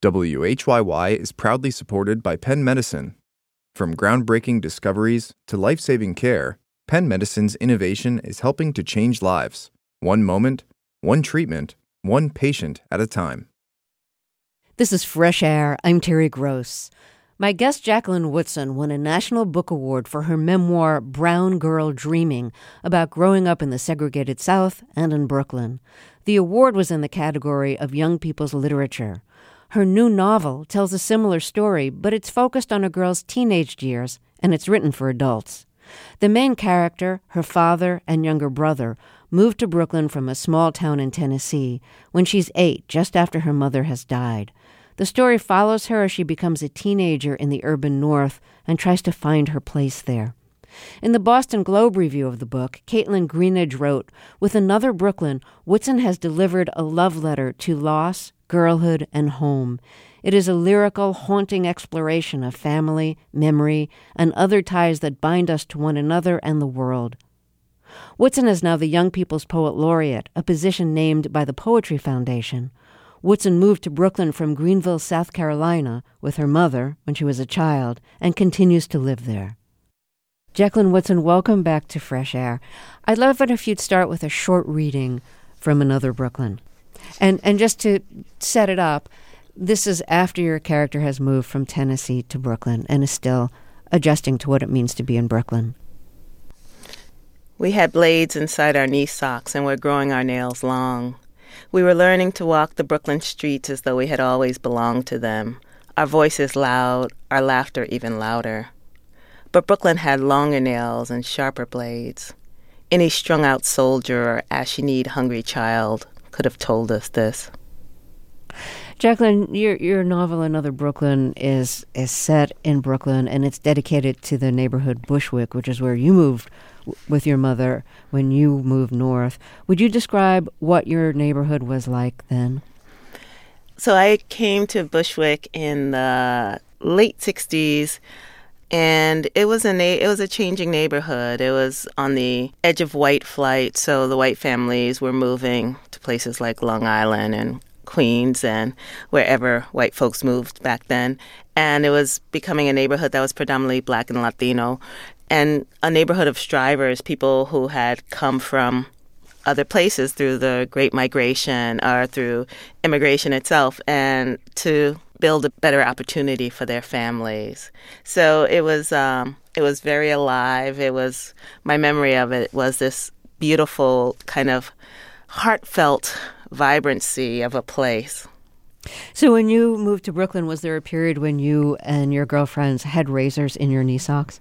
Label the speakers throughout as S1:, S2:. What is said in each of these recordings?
S1: WHYY is proudly supported by Penn Medicine. From groundbreaking discoveries to life-saving care, Penn Medicine's innovation is helping to change lives. One moment, one treatment, one patient at a time.
S2: This is Fresh Air. I'm Terry Gross. My guest Jacqueline Woodson won a National Book Award for her memoir Brown Girl Dreaming, about growing up in the segregated South and in Brooklyn. The award was in the category of young people's literature. Her new novel tells a similar story, but it's focused on a girl's teenage years, and it's written for adults. The main character, her father and younger brother, moved to Brooklyn from a small town in Tennessee when she's 8, just after her mother has died. The story follows her as she becomes a teenager in the urban North and tries to find her place there. In the Boston Globe review of the book, Caitlin Greenidge wrote, "With Another Brooklyn, Woodson has delivered a love letter to loss, girlhood, and home. It is a lyrical, haunting exploration of family, memory, and other ties that bind us to one another and the world." Woodson is now the Young People's Poet Laureate, a position named by the Poetry Foundation. Woodson moved to Brooklyn from Greenville, South Carolina, with her mother when she was a child, and continues to live there. Jacqueline Woodson, welcome back to Fresh Air. I'd love it if you'd start with a short reading from Another Brooklyn. And just to set it up, this is after your character has moved from Tennessee to Brooklyn and is still adjusting to what it means to be in Brooklyn.
S3: We had blades inside our knee socks and were growing our nails long. We were learning to walk the Brooklyn streets as though we had always belonged to them, our voices loud, our laughter even louder. But Brooklyn had longer nails and sharper blades. Any strung-out soldier or ashy-kneed hungry child could have told us this.
S2: Jacqueline, your novel Another Brooklyn is set in Brooklyn, and it's dedicated to the neighborhood Bushwick, which is where you moved with your mother when you moved north. Would you describe what your neighborhood was like then?
S3: So I came to Bushwick in the late 60s, and it was a changing neighborhood. It was on the edge of white flight, so the white families were moving to places like Long Island and Queens and wherever white folks moved back then. And it was becoming a neighborhood that was predominantly Black and Latino, and a neighborhood of strivers, people who had come from other places through the Great Migration or through immigration itself, and to build a better opportunity for their families. So it was very alive. My memory of it was this beautiful kind of heartfelt vibrancy of a place.
S2: So when you moved to Brooklyn, was there a period when you and your girlfriends had razors in your knee socks?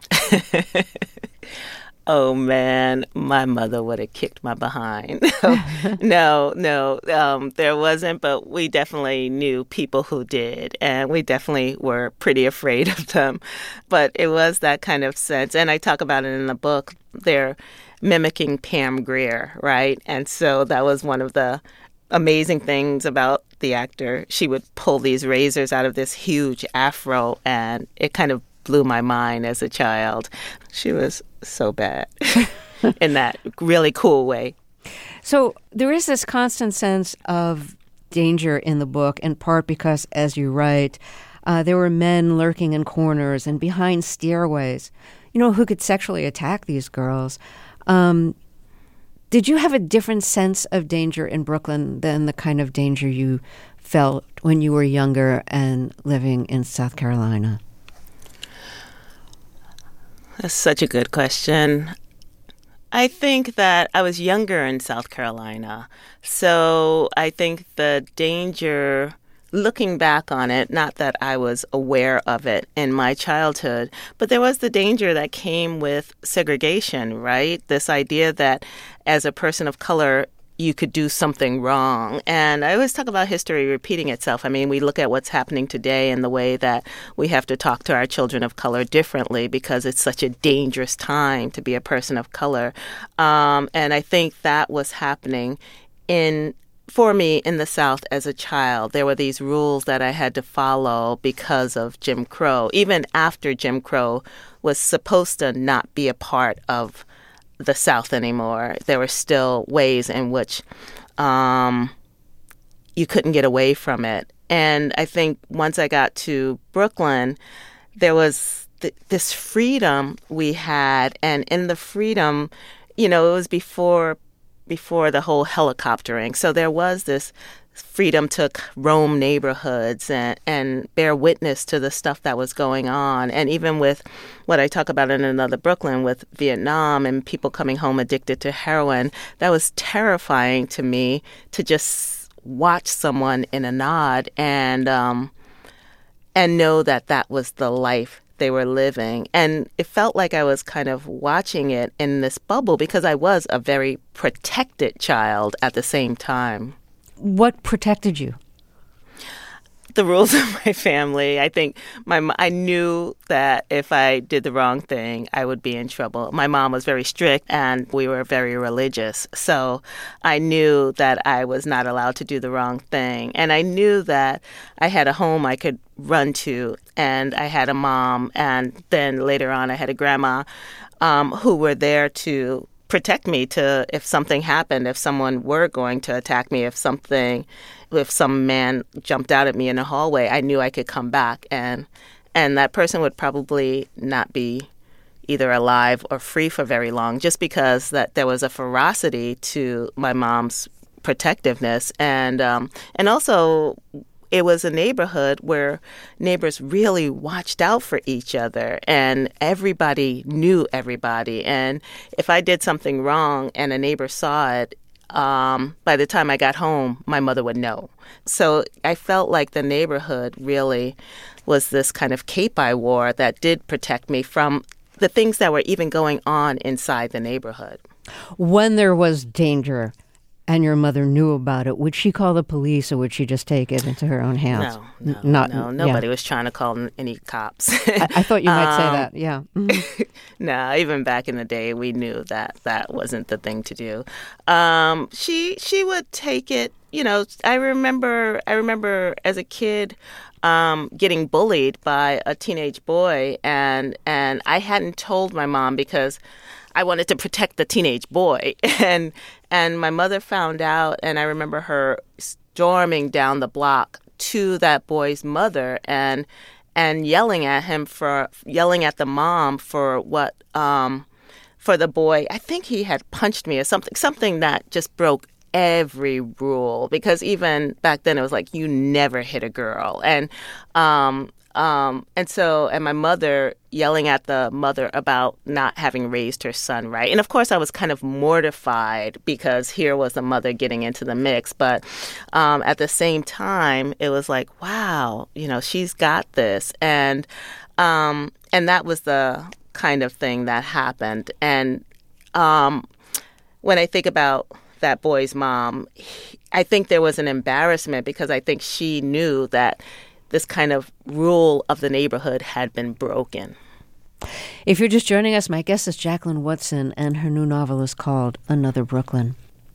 S3: Oh, man, my mother would have kicked my behind. No, there wasn't, but we definitely knew people who did, and we definitely were pretty afraid of them. But it was that kind of sense, and I talk about it in the book. They're mimicking Pam Grier, right? And so that was one of the amazing things about the actor. She would pull these razors out of this huge afro, and it kind of blew my mind as a child. She was so bad in that really cool way.
S2: So there is this constant sense of danger in the book, in part because, as you write, there were men lurking in corners and behind stairways, who could sexually attack these girls. Did you have a different sense of danger in Brooklyn than the kind of danger you felt when you were younger and living in South Carolina?
S3: That's such a good question. I think that I was younger in South Carolina, so I think the danger, looking back on it, not that I was aware of it in my childhood, but there was the danger that came with segregation, right? This idea that as a person of color, you could do something wrong. And I always talk about history repeating itself. I mean, we look at what's happening today and the way that we have to talk to our children of color differently because it's such a dangerous time to be a person of color. And I think that was happening for me in the South as a child. There were these rules that I had to follow because of Jim Crow. Even after Jim Crow was supposed to not be a part of the South anymore, there were still ways in which you couldn't get away from it. And I think once I got to Brooklyn, there was this freedom we had. And in the freedom, it was before the whole helicoptering. So there was this freedom to roam neighborhoods and bear witness to the stuff that was going on. And even with what I talk about in Another Brooklyn with Vietnam and people coming home addicted to heroin, that was terrifying to me to just watch someone in a nod and know that was the life they were living. And it felt like I was kind of watching it in this bubble because I was a very protected child at the same time.
S2: What protected you?
S3: The rules of my family. I think I knew that if I did the wrong thing, I would be in trouble. My mom was very strict and we were very religious. So I knew that I was not allowed to do the wrong thing. And I knew that I had a home I could run to, and I had a mom, and then later on I had a grandma who were there to protect me if something happened, if someone were going to attack me, if some man jumped out at me in the hallway, I knew I could come back and that person would probably not be either alive or free for very long, just because that there was a ferocity to my mom's protectiveness. And also it was a neighborhood where neighbors really watched out for each other and everybody knew everybody. And if I did something wrong and a neighbor saw it, by the time I got home, my mother would know. So I felt like the neighborhood really was this kind of cape I wore that did protect me from the things that were even going on inside the neighborhood.
S2: When there was danger and your mother knew about it, would she call the police or would she just take it into her own hands?
S3: No. Nobody was trying to call any cops.
S2: I thought you might say that, yeah. Mm-hmm.
S3: No, even back in the day, we knew that wasn't the thing to do. She would take it. I remember as a kid getting bullied by a teenage boy, and I hadn't told my mom because I wanted to protect the teenage boy. And my mother found out, and I remember her storming down the block to that boy's mother and yelling at the mom for what for the boy. I think he had punched me or something that just broke every rule, because even back then it was like you never hit a girl. And my mother yelling at the mother about not having raised her son right. And of course, I was kind of mortified because here was the mother getting into the mix. But at the same time, it was like, wow, she's got this. And that was the kind of thing that happened. And when I think about that boy's mom, I think there was an embarrassment because I think she knew that this kind of rule of the neighborhood had been broken.
S2: If you're just joining us, my guest is Jacqueline Woodson, and her new novel is called Another Brooklyn.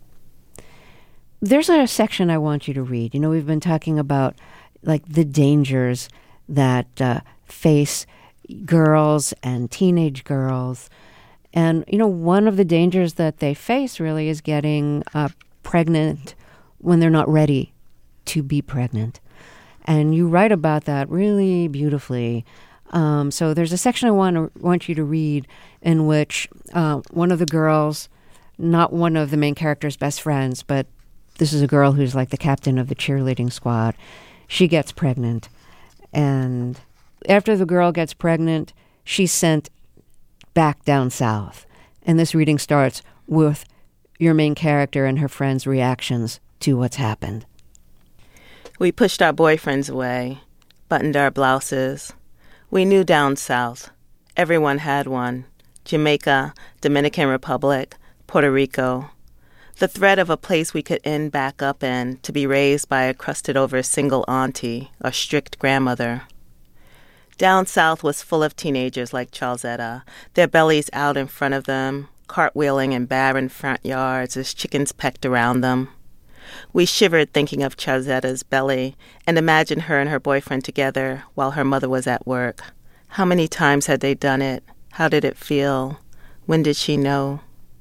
S2: There's a section I want you to read. We've been talking about like the dangers that face girls and teenage girls. And, one of the dangers that they face really is getting pregnant when they're not ready to be pregnant. And you write about that really beautifully. So there's a section I want you to read in which one of the girls, not one of the main character's best friends, but this is a girl who's like the captain of the cheerleading squad, she gets pregnant. And after the girl gets pregnant, she's sent back down south. And this reading starts with your main character and her friend's reactions to what's happened.
S3: We pushed our boyfriends away, buttoned our blouses. We knew down south. Everyone had one. Jamaica, Dominican Republic, Puerto Rico. The threat of a place we could end back up in to be raised by a crusted-over single auntie or strict grandmother. Down south was full of teenagers like Charlesetta, their bellies out in front of them, cartwheeling in barren front yards as chickens pecked around them. We shivered thinking of Charletta's belly and imagined her and her boyfriend together while her mother was at work. How many times had they done it? How did it feel? When did she know?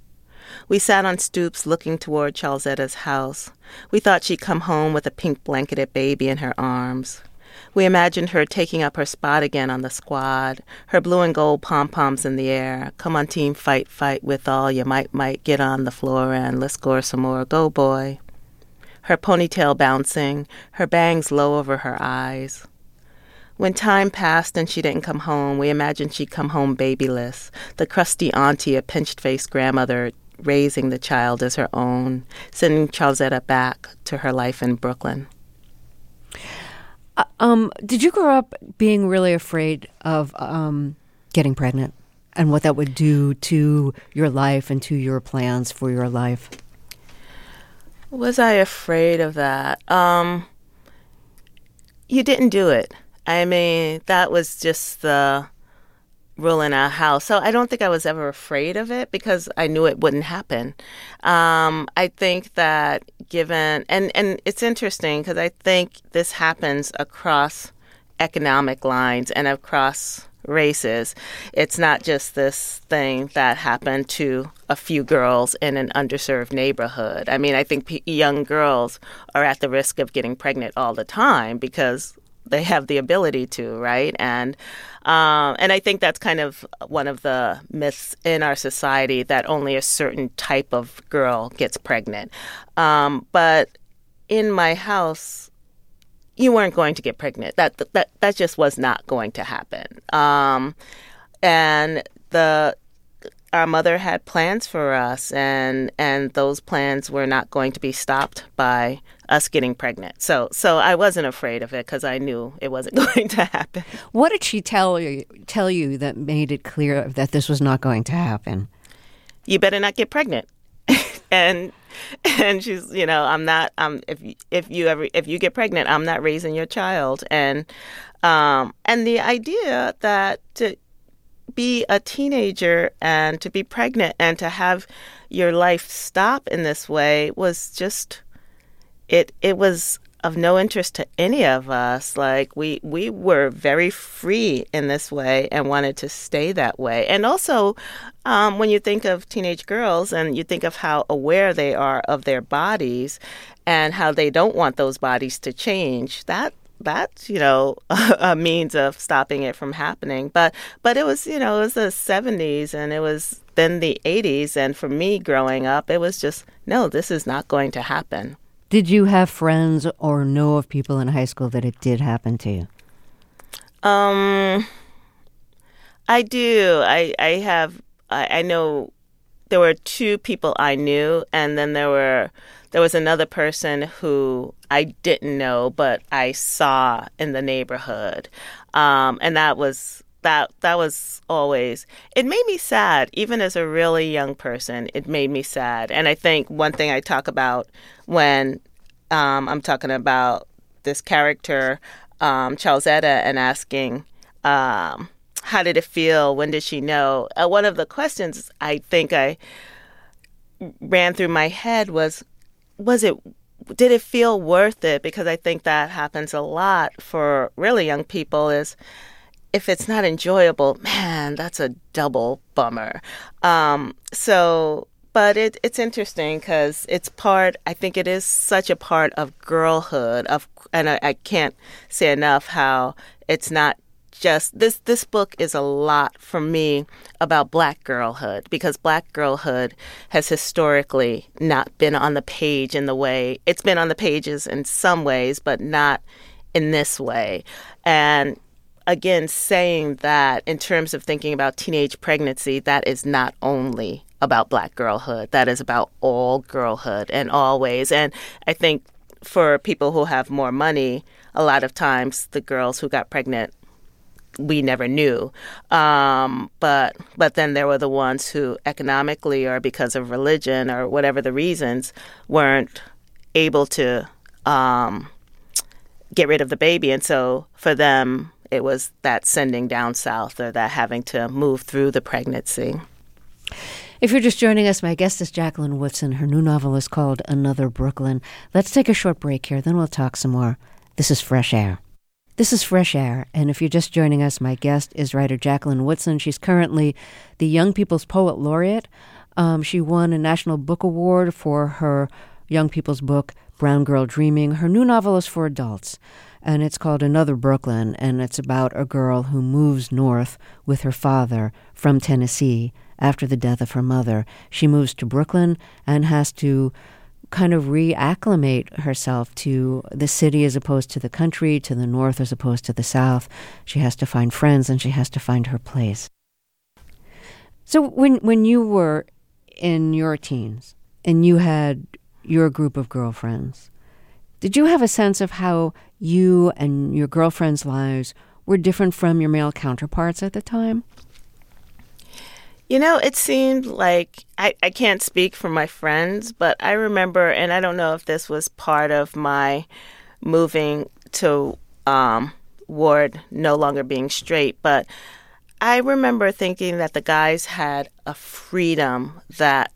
S3: We sat on stoops looking toward Charlezetta's house. We thought she'd come home with a pink blanketed baby in her arms. We imagined her taking up her spot again on the squad, her blue and gold pom-poms in the air. Come on, team, fight, fight with all you might, get on the floor and let's score some more. Go, boy. Her ponytail bouncing, her bangs low over her eyes. When time passed and she didn't come home, we imagined she'd come home babyless, the crusty auntie, a pinched-faced grandmother raising the child as her own, sending Charlezetta back to her life in Brooklyn.
S2: Did you grow up being really afraid of getting pregnant and what that would do to your life and to your plans for your life?
S3: Was I afraid of that? You didn't do it. I mean, that was just the rule in our house. So I don't think I was ever afraid of it because I knew it wouldn't happen. I think that given, and it's interesting because I think this happens across economic lines and across races. It's not just this thing that happened to a few girls in an underserved neighborhood. I mean, I think young girls are at the risk of getting pregnant all the time because they have the ability to, right? And I think that's kind of one of the myths in our society that only a certain type of girl gets pregnant. But in my house, you weren't going to get pregnant. That just was not going to happen. And our mother had plans for us, and those plans were not going to be stopped by us getting pregnant. So I wasn't afraid of it because I knew it wasn't going to happen.
S2: What did she tell you that made it clear that this was not going to happen?
S3: You better not get pregnant. and she's, I'm not. If you get pregnant, I'm not raising your child. And the idea that to be a teenager and to be pregnant and to have your life stop in this way was just. It was of no interest to any of us. Like we were very free in this way and wanted to stay that way. And also, when you think of teenage girls and you think of how aware they are of their bodies and how they don't want those bodies to change, that's a means of stopping it from happening. But it was it was the 70s and it was then the 80s, and for me growing up, it was just no, this is not going to happen.
S2: Did you have friends or know of people in high school that it did happen to you?
S3: I do. I know there were two people I knew, and then there was another person who I didn't know, but I saw in the neighborhood. And that was always, it made me sad. Even as a really young person, it made me sad. And I think one thing I talk about when I'm talking about this character, Charlezetta, and asking, how did it feel? When did she know? One of the questions I think I ran through my head did it feel worth it? Because I think that happens a lot for really young people is, if it's not enjoyable, man, that's a double bummer. But it's interesting because I think it is such a part of girlhood, and I can't say enough how it's not just, this book is a lot for me about Black girlhood, because Black girlhood has historically not been on the page in the way, it's been on the pages in some ways, but not in this way. And again, saying that in terms of thinking about teenage pregnancy, that is not only about Black girlhood. That is about all girlhood in all ways. And I think for people who have more money, a lot of times the girls who got pregnant, we never knew. But then there were the ones who economically or because of religion or whatever the reasons weren't able to get rid of the baby. And so for them, it was that sending down south or that having to move through the pregnancy.
S2: If you're just joining us, my guest is Jacqueline Woodson. Her new novel is called Another Brooklyn. Let's take a short break here, then we'll talk some more. This is Fresh Air. This is Fresh Air, and if you're just joining us, my guest is writer Jacqueline Woodson. She's currently the Young People's Poet Laureate. She won a National Book Award for her young people's book, Brown Girl Dreaming. Her new novel is for adults, and it's called Another Brooklyn, and it's about a girl who moves north with her father from Tennessee after the death of her mother. She moves to Brooklyn and has to kind of reacclimate herself to the city as opposed to the country, to the north as opposed to the south. She has to find friends and she has to find her place. So when you were in your teens and you had your group of girlfriends, did you have a sense of how you and your girlfriends' lives were different from your male counterparts at the time?
S3: You know, it seemed like, I can't speak for my friends, but I remember, and I don't know if this was part of my moving to ward no longer being straight, but I remember thinking that the guys had a freedom that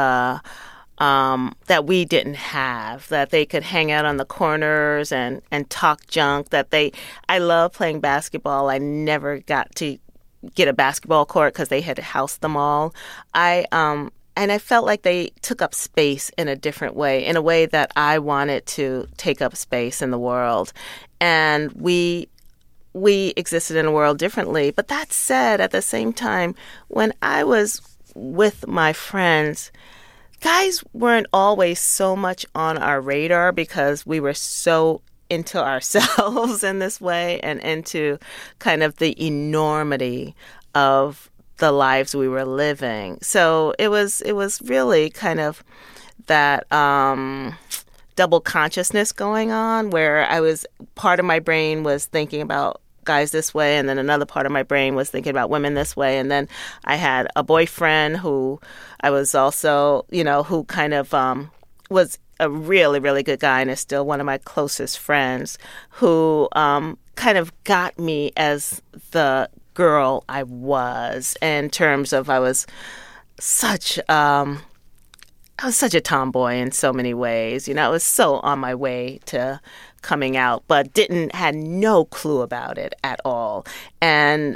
S3: that we didn't have, that they could hang out on the corners and talk junk, I love playing basketball. I never got to get a basketball court because they had housed them all. And I felt like they took up space in a different way, in a way that I wanted to take up space in the world. And we existed in a world differently. But that said, at the same time, when I was with my friends, guys weren't always so much on our radar because we were so into ourselves in this way and into kind of the enormity of the lives we were living. So it was really kind of that double consciousness going on where part of my brain was thinking about guys this way, and then another part of my brain was thinking about women this way. And then I had a boyfriend who I was also, who kind of was a really, really good guy and is still one of my closest friends, who kind of got me as the girl I was, in terms of I was such a tomboy in so many ways. I was so on my way to coming out, but had no clue about it at all, and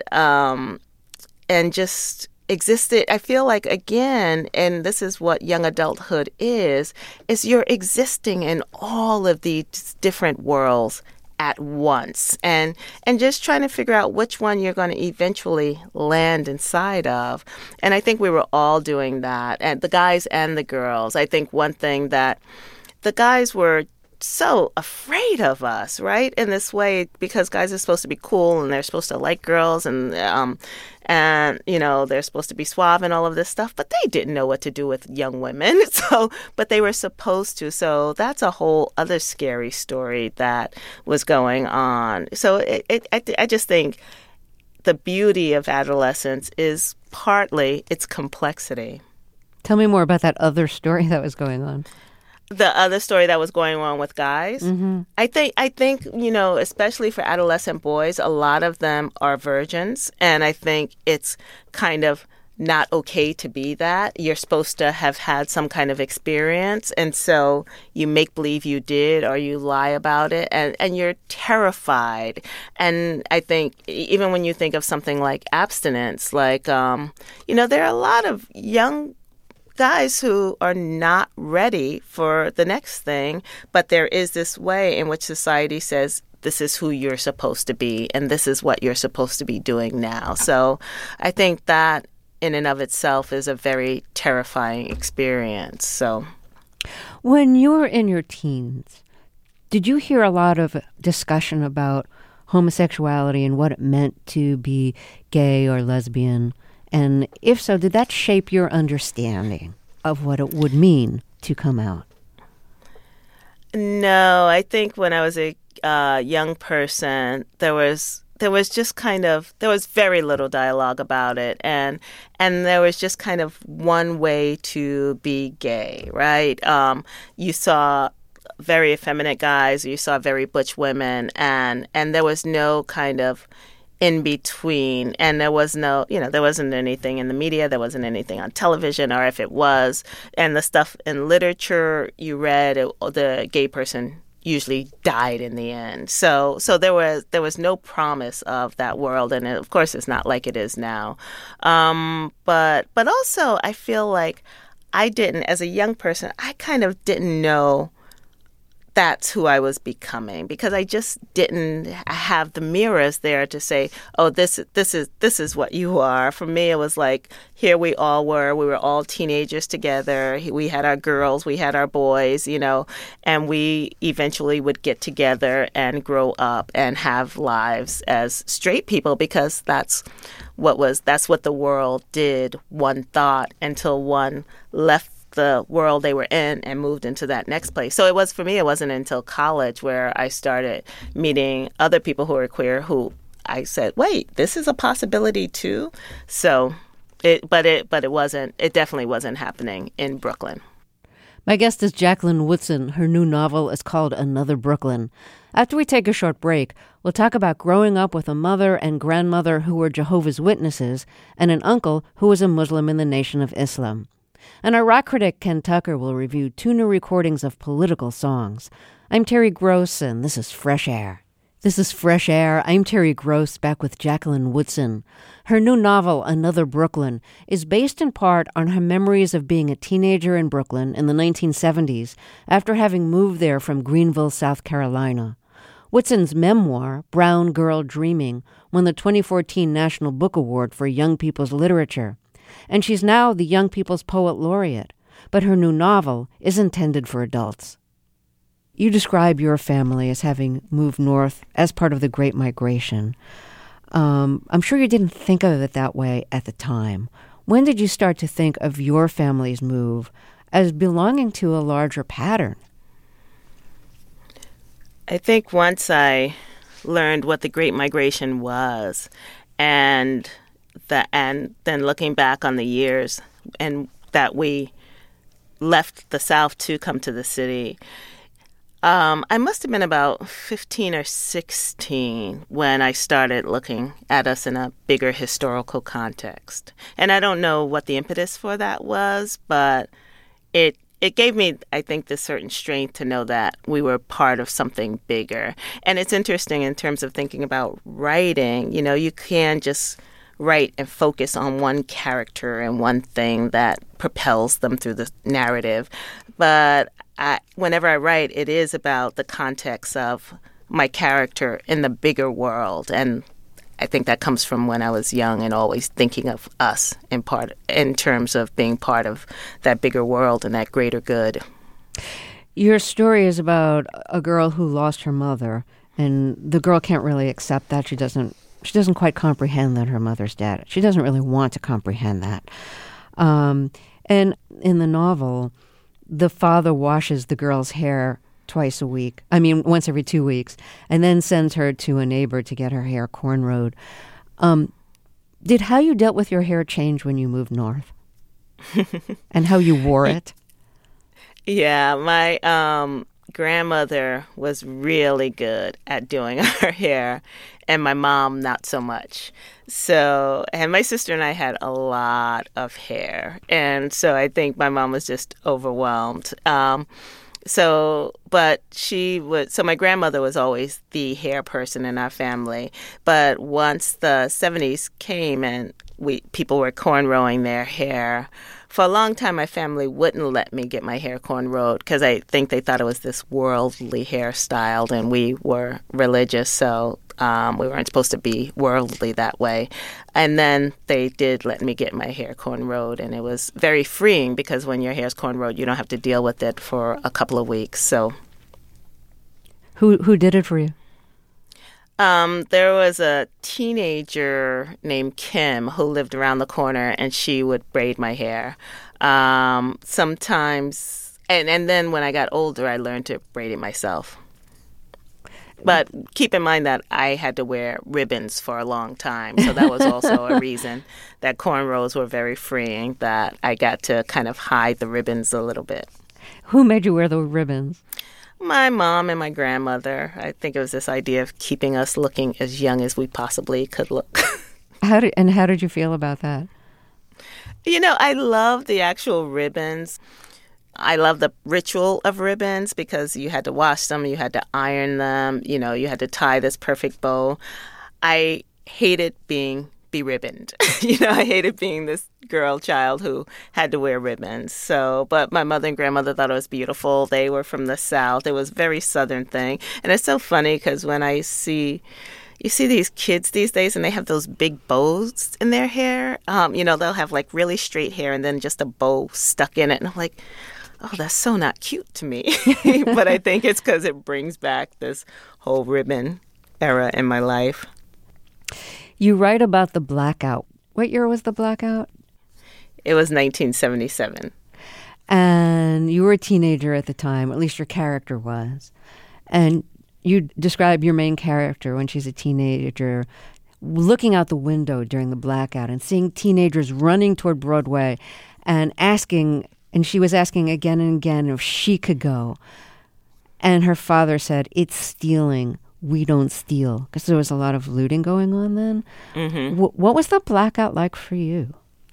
S3: just existed. I feel like, again, and this is what young adulthood is you're existing in all of these different worlds at once, and just trying to figure out which one you're going to eventually land inside of. And I think we were all doing that, and the guys and the girls. I think one thing that the guys were so afraid of us, right? In this way, because guys are supposed to be cool and they're supposed to like girls and they're supposed to be suave and all of this stuff, but they didn't know what to do with young women. But they were supposed to. So that's a whole other scary story that was going on. So I just think the beauty of adolescence is partly its complexity.
S2: Tell me more about that other story that was going on.
S3: The other story that was going on with guys,
S2: mm-hmm.
S3: I think, especially for adolescent boys, a lot of them are virgins. And I think it's kind of not okay to be that. You're supposed to have had some kind of experience. And so you make believe you did, or you lie about it, and you're terrified. And I think even when you think of something like abstinence, like, there are a lot of young guys who are not ready for the next thing, but there is this way in which society says this is who you're supposed to be and this is what you're supposed to be doing now. So I think that in and of itself is a very terrifying experience. So
S2: when you were in your teens, did you hear a lot of discussion about homosexuality and what it meant to be gay or lesbian? And if so, did that shape your understanding of what it would mean to come out?
S3: No, I think when I was a young person, there was just there was very little dialogue about it, and there was just kind of one way to be gay, right? You saw very effeminate guys, you saw very butch women, and there was no kind of in between, and there was no, there wasn't anything in the media, there wasn't anything on television, or if it was, and the stuff in literature you read, the gay person usually died in the end. So there was no promise of that world, and of course it's not like it is now. But also I feel like I didn't, as a young person, I kind of didn't know that's who I was becoming, because I just didn't have the mirrors there to say, oh, this is what you are. For me, it was like, here we all were. We were all teenagers together. We had our girls, we had our boys, and we eventually would get together and grow up and have lives as straight people, because that's what the world did, one thought, until one left the world they were in and moved into that next place. So it wasn't until college where I started meeting other people who were queer, who I said, wait, this is a possibility too. So it definitely wasn't happening in Brooklyn.
S2: My guest is Jacqueline Woodson. Her new novel is called Another Brooklyn. After we take a short break, we'll talk about growing up with a mother and grandmother who were Jehovah's Witnesses and an uncle who was a Muslim in the Nation of Islam. And our rock critic, Ken Tucker, will review 2 new recordings of political songs. I'm Terry Gross, and this is Fresh Air. This is Fresh Air. I'm Terry Gross, back with Jacqueline Woodson. Her new novel, Another Brooklyn, is based in part on her memories of being a teenager in Brooklyn in the 1970s after having moved there from Greenville, South Carolina. Woodson's memoir, Brown Girl Dreaming, won the 2014 National Book Award for Young People's Literature. And she's now the Young People's Poet Laureate, but her new novel is intended for adults. You describe your family as having moved north as part of the Great Migration. I'm sure you didn't think of it that way at the time. When did you start to think of your family's move as belonging to a larger pattern?
S3: I think once I learned what the Great Migration was, and then looking back on the years and that we left the South to come to the city, I must have been about 15 or 16 when I started looking at us in a bigger historical context. And I don't know what the impetus for that was, but it gave me, I think, this certain strength to know that we were part of something bigger. And it's interesting in terms of thinking about writing. You can't just write and focus on one character and one thing that propels them through the narrative. But whenever I write, it is about the context of my character in the bigger world. And I think that comes from when I was young and always thinking of us in terms of being part of that bigger world and that greater good.
S2: Your story is about a girl who lost her mother, and the girl can't really accept that. She doesn't quite comprehend that her mother's dead. She doesn't really want to comprehend that. And in the novel, the father washes the girl's hair once every 2 weeks, and then sends her to a neighbor to get her hair cornrowed. Did how you dealt with your hair change when you moved north? And how you wore it?
S3: Yeah, my grandmother was really good at doing our hair, and my mom not so much. So, and my sister and I had a lot of hair, and so I think my mom was just overwhelmed. So my grandmother was always the hair person in our family. But once the 70s came and people were cornrowing their hair, for a long time my family wouldn't let me get my hair cornrowed because I think they thought it was this worldly hairstyle, and we were religious, so we weren't supposed to be worldly that way. And then they did let me get my hair cornrowed, and it was very freeing because when your hair's cornrowed, you don't have to deal with it for a couple of weeks. So,
S2: who did it for you?
S3: There was a teenager named Kim who lived around the corner, and she would braid my hair. Sometimes, and then when I got older, I learned to braid it myself. But keep in mind that I had to wear ribbons for a long time, so that was also a reason that cornrows were very freeing, that I got to kind of hide the ribbons a little bit.
S2: Who made you wear the ribbons?
S3: My mom and my grandmother. I think it was this idea of keeping us looking as young as we possibly could look.
S2: How did you feel about that?
S3: I love the actual ribbons. I love the ritual of ribbons because you had to wash them, you had to iron them, you had to tie this perfect bow. I hated being be-ribboned. I hated being this girl child who had to wear ribbons. But my mother and grandmother thought it was beautiful. They were from the South. It was a very Southern thing. And it's so funny because when you see these kids these days and they have those big bows in their hair. They'll have like really straight hair and then just a bow stuck in it. And I'm like, oh, that's so not cute to me. But I think it's because it brings back this whole ribbon era in my life.
S2: You write about the blackout. What year was the blackout?
S3: It was 1977.
S2: And you were a teenager at the time, at least your character was. And you describe your main character when she's a teenager looking out the window during the blackout and seeing teenagers running toward Broadway and she was asking again and again if she could go. And her father said, "It's stealing. We don't steal." Because there was a lot of looting going on then. Mm-hmm. What was the blackout like for you?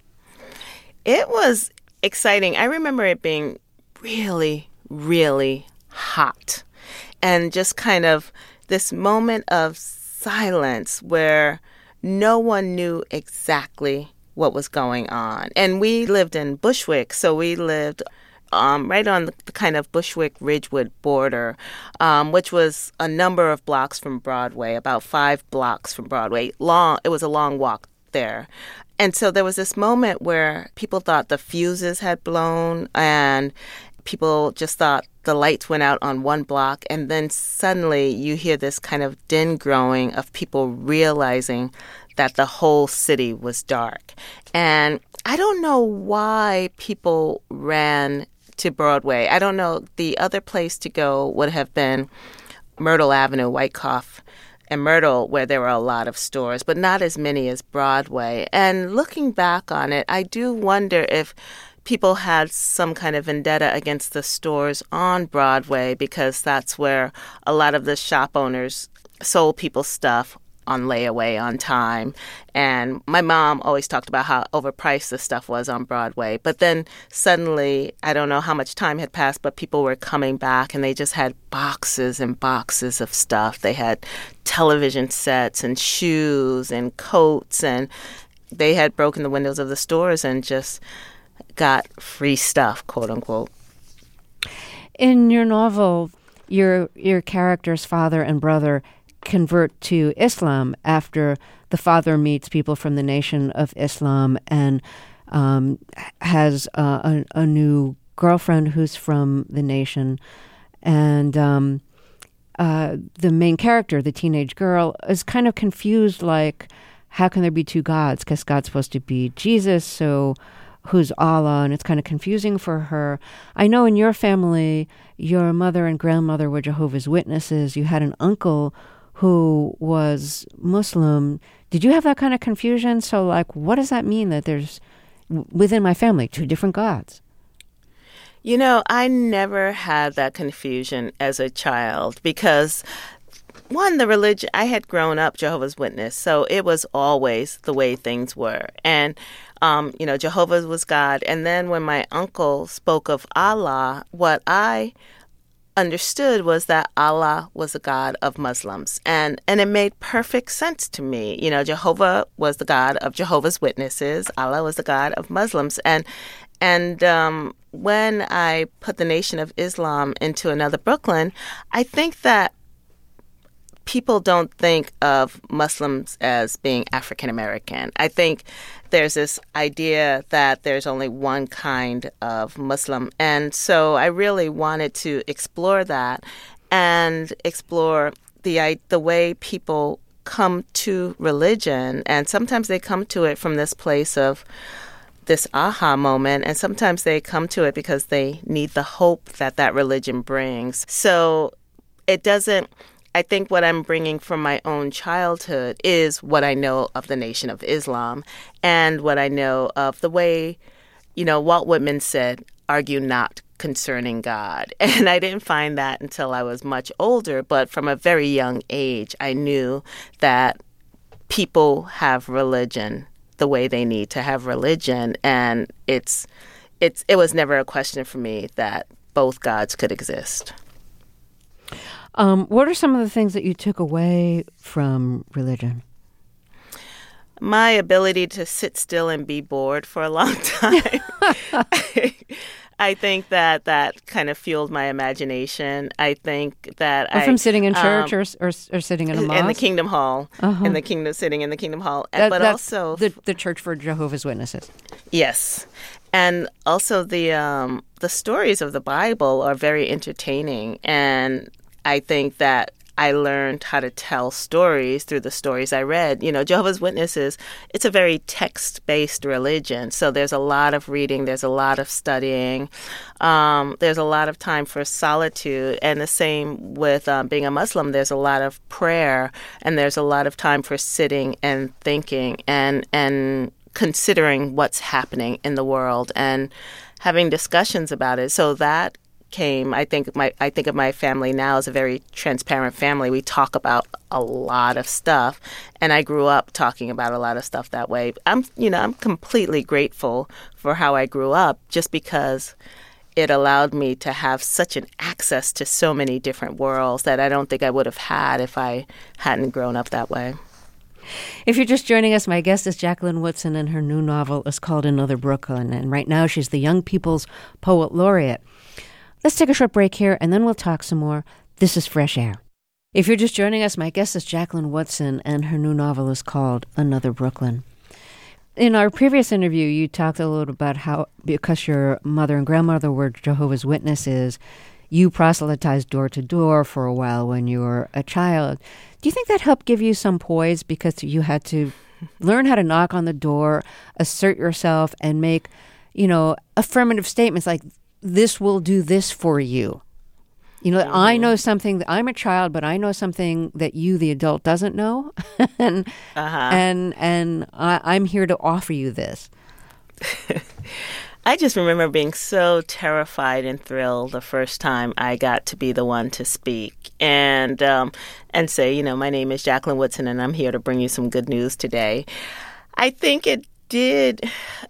S3: It was exciting. I remember it being really, really hot. And just kind of this moment of silence where no one knew exactly what was going on. And we lived in Bushwick, so we lived right on the kind of Bushwick-Ridgewood border, which was a number of blocks from Broadway, about 5 blocks from Broadway. It was a long walk there. And so there was this moment where people thought the fuses had blown and people just thought the lights went out on one block. And then suddenly you hear this kind of din growing of people realizing that the whole city was dark. And I don't know why people ran to Broadway. I don't know. The other place to go would have been Myrtle Avenue, Wyckoff and Myrtle, where there were a lot of stores, but not as many as Broadway. And looking back on it, I do wonder if people had some kind of vendetta against the stores on Broadway because that's where a lot of the shop owners sold people stuff on layaway on time. And my mom always talked about how overpriced the stuff was on Broadway. But then suddenly, I don't know how much time had passed, but people were coming back and they just had boxes and boxes of stuff. They had television sets and shoes and coats, and they had broken the windows of the stores and just got free stuff, quote unquote.
S2: In your novel, your character's father and brother convert to Islam after the father meets people from the Nation of Islam and has a new girlfriend who's from the Nation. And the main character, the teenage girl, is kind of confused, like, how can there be two gods? Because God's supposed to be Jesus, so who's Allah? And it's kind of confusing for her. I know in your family, your mother and grandmother were Jehovah's Witnesses. You had an uncle who was Muslim. Did you have that kind of confusion? So, like, what does that mean that there's, within my family, two different gods?
S3: You know, I never had that confusion as a child because, one, the religion, I had grown up Jehovah's Witness, so it was always the way things were. And, Jehovah was God. And then when my uncle spoke of Allah, what I understood was that Allah was the God of Muslims. And it made perfect sense to me. You know, Jehovah was the God of Jehovah's Witnesses. Allah was the God of Muslims. And when I put the Nation of Islam into Another Brooklyn, I think that people don't think of Muslims as being African American. I think there's this idea that there's only one kind of Muslim. And so I really wanted to explore that and explore the way people come to religion. And sometimes they come to it from this place of this aha moment, and sometimes they come to it because they need the hope that religion brings. So it doesn't, I think what I'm bringing from my own childhood is what I know of the Nation of Islam and what I know of the way, Walt Whitman said, argue not concerning God. And I didn't find that until I was much older, but from a very young age, I knew that people have religion the way they need to have religion, and it's it was never a question for me that both gods could exist.
S2: What are some of the things that you took away from religion?
S3: My ability to sit still and be bored for a long time. I think that kind of fueled my imagination. I think that
S2: from sitting in church or sitting in a mosque?
S3: In the Kingdom Hall.
S2: Uh-huh.
S3: Sitting in the Kingdom Hall.
S2: But that's
S3: also
S2: the Church for Jehovah's Witnesses.
S3: Yes. And also the stories of the Bible are very entertaining. And I think that I learned how to tell stories through the stories I read. You know, Jehovah's Witnesses, it's a very text-based religion. So there's a lot of reading. There's a lot of studying. There's a lot of time for solitude. And the same with being a Muslim. There's a lot of prayer. And there's a lot of time for sitting and thinking and considering what's happening in the world and having discussions about it. So that came, I think of my family now as a very transparent family. We talk about a lot of stuff, and I grew up talking about a lot of stuff that way. I'm completely grateful for how I grew up, just because it allowed me to have such an access to so many different worlds that I don't think I would have had if I hadn't grown up that way.
S2: If you're just joining us, my guest is Jacqueline Woodson, and her new novel is called Another Brooklyn. And right now she's the Young People's Poet Laureate. Let's take a short break here, and then we'll talk some more. This is Fresh Air. If you're just joining us, my guest is Jacqueline Woodson, and her new novel is called Another Brooklyn. In our previous interview, you talked a little about how, because your mother and grandmother were Jehovah's Witnesses, you proselytized door to door for a while when you were a child. Do you think that helped give you some poise because you had to learn how to knock on the door, assert yourself, and make, affirmative statements like, this will do this for you? I know something that I'm a child, but I know something that you, the adult, doesn't know. and I'm here to offer you this.
S3: I just remember being so terrified and thrilled the first time I got to be the one to speak and say, my name is Jacqueline Woodson, and I'm here to bring you some good news today. I think it did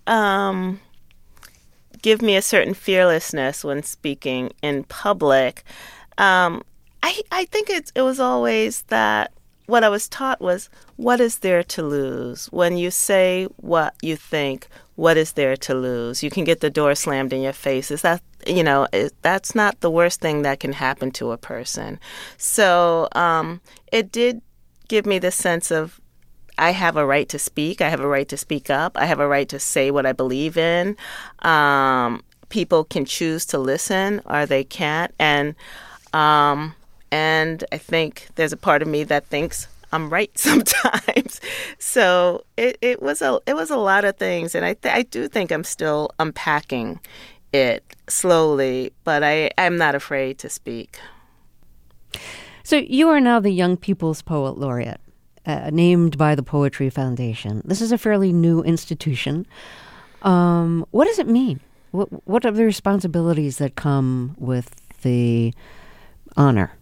S3: give me a certain fearlessness when speaking in public. I think it was always that what I was taught was, what is there to lose? When you say what you think, what is there to lose? You can get the door slammed in your face. Is that, that's not the worst thing that can happen to a person. So it did give me this sense of, I have a right to speak. I have a right to speak up. I have a right to say what I believe in. People can choose to listen or they can't. And I think there's a part of me that thinks I'm right sometimes. So it was a lot of things. And I do think I'm still unpacking it slowly, but I'm not afraid to speak.
S2: So you are now the Young People's Poet Laureate. Named by the Poetry Foundation. This is a fairly new institution. What does it mean? What are the responsibilities that come with the honor?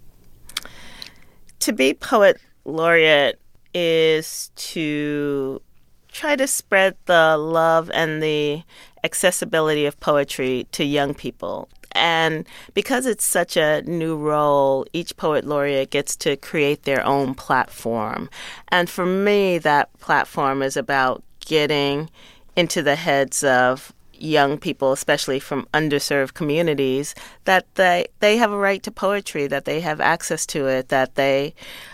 S3: To be Poet Laureate is to try to spread the love and the accessibility of poetry to young people. And because it's such a new role, each Poet Laureate gets to create their own platform. And for me, that platform is about getting into the heads of young people, especially from underserved communities, that they have a right to poetry, that they have access to it, that they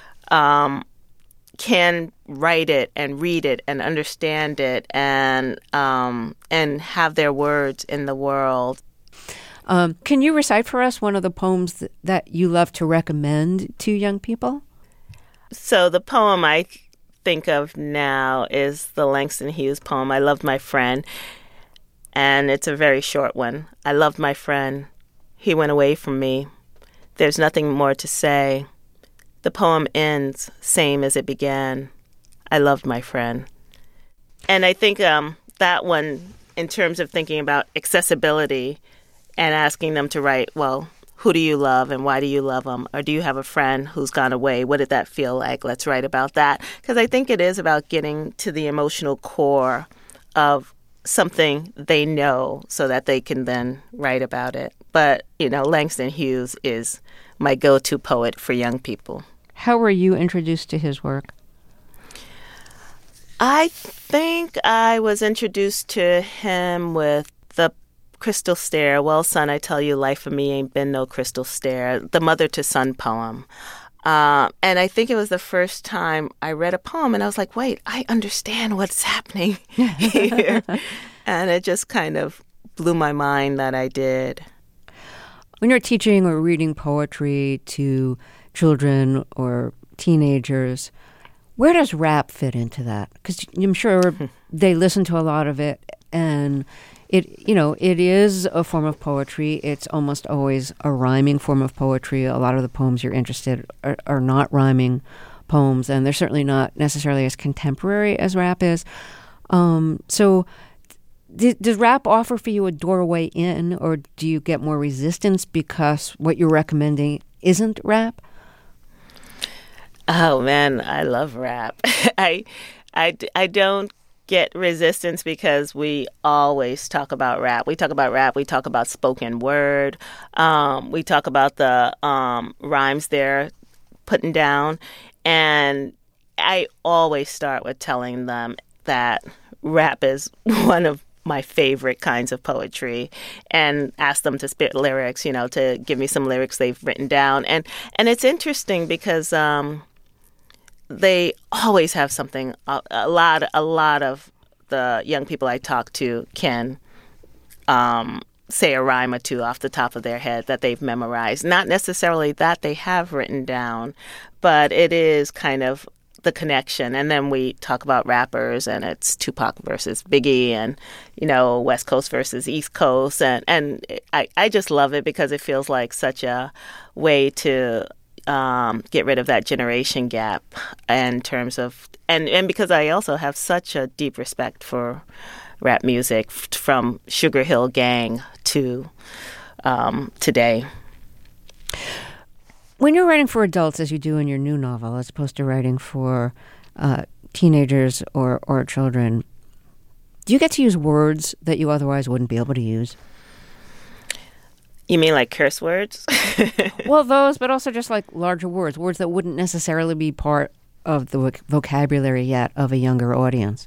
S3: can write it and read it and understand it and have their words in the world.
S2: Can you recite for us one of the poems that you love to recommend to young people?
S3: So the poem I think of now is the Langston Hughes poem, I Loved My Friend. And it's a very short one. I loved my friend. He went away from me. There's nothing more to say. The poem ends same as it began. I loved my friend. And I think that one, in terms of thinking about accessibility and asking them to write, well, who do you love and why do you love them? Or do you have a friend who's gone away? What did that feel like? Let's write about that. Because I think it is about getting to the emotional core of something they know so that they can then write about it. But, Langston Hughes is my go-to poet for young people.
S2: How were you introduced to his work?
S3: I think I was introduced to him with the Crystal Stair. Well, son, I tell you, life for me ain't been no crystal stair. The mother to son poem. And I think it was the first time I read a poem and I was like, wait, I understand what's happening here. And it just kind of blew my mind that I did.
S2: When you're teaching or reading poetry to children or teenagers, where does rap fit into that? Because I'm sure they listen to a lot of it, and it is a form of poetry. It's almost always a rhyming form of poetry. A lot of the poems you're interested are not rhyming poems, and they're certainly not necessarily as contemporary as rap is. So does rap offer for you a doorway in, or do you get more resistance because what you're recommending isn't rap?
S3: Oh, man, I love rap. I don't get resistance because we always talk about rap. We talk about rap. We talk about spoken word. We talk about the rhymes they're putting down. And I always start with telling them that rap is one of my favorite kinds of poetry, and ask them to spit lyrics, to give me some lyrics they've written down. And it's interesting because they always have something. A lot of the young people I talk to can say a rhyme or two off the top of their head that they've memorized. Not necessarily that they have written down, but it is kind of the connection. And then we talk about rappers, and it's Tupac versus Biggie, and West Coast versus East Coast, and I just love it because it feels like such a way to get rid of that generation gap in terms of and because I also have such a deep respect for rap music from Sugar Hill Gang to today.
S2: When you're writing for adults, as you do in your new novel, as opposed to writing for teenagers or children, do you get to use words that you otherwise wouldn't be able to use?
S3: You mean like curse words?
S2: Well, those, but also just like larger words that wouldn't necessarily be part of the vocabulary yet of a younger audience.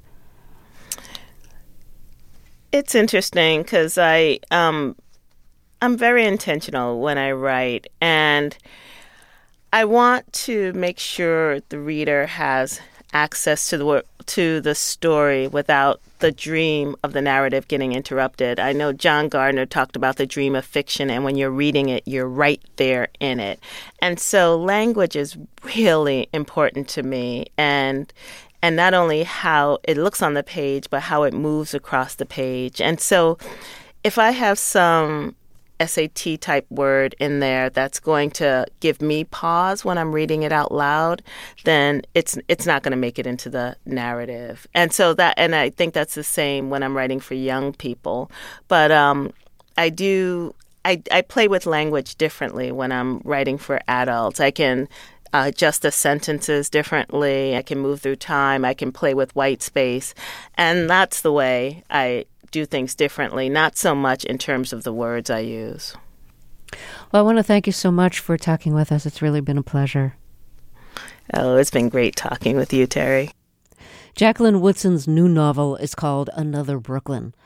S3: It's interesting because I'm very intentional when I write, and I want to make sure the reader has access to the story without the dream of the narrative getting interrupted. I know John Gardner talked about the dream of fiction, and when you're reading it, you're right there in it. And so language is really important to me, and not only how it looks on the page, but how it moves across the page. And so if I have some SAT type word in there that's going to give me pause when I'm reading it out loud, then it's not going to make it into the narrative. And so I think that's the same when I'm writing for young people. But I play with language differently when I'm writing for adults. I can adjust the sentences differently. I can move through time. I can play with white space. And that's the way I do things differently, not so much in terms of the words I use.
S2: Well, I want to thank you so much for talking with us. It's really been a pleasure.
S3: Oh, it's been great talking with you, Terry.
S2: Jacqueline Woodson's new novel is called Another Brooklyn.